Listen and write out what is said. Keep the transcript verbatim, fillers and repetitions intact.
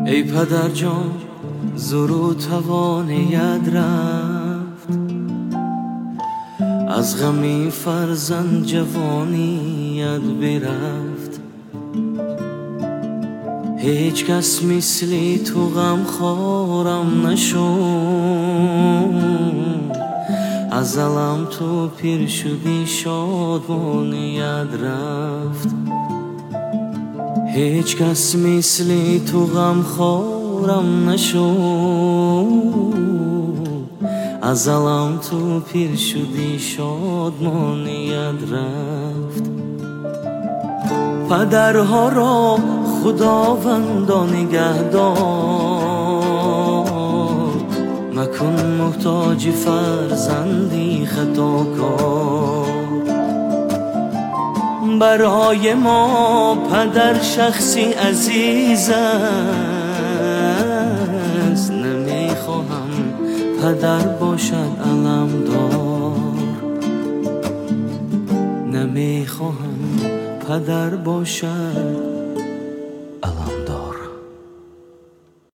ای پدر جان زرو توانید رفت، از غمی فرزند جوانیت برفت. هیچ کس مثلی تو غم خورم نشد، از علم تو پیر شدی شادمانیت رفت. هیچ کس مثلی تو غم خورم نشد، از علم تو پیر شدی شادمانیت رفت. پدرها را خداوندا نگهدار، مکن محتاج فرزندی خطاکار. برای ما پدر شخصی عزیز است، نمیخواهم پدر باشد علمدار، نمیخواهم پدر باشد علمدار.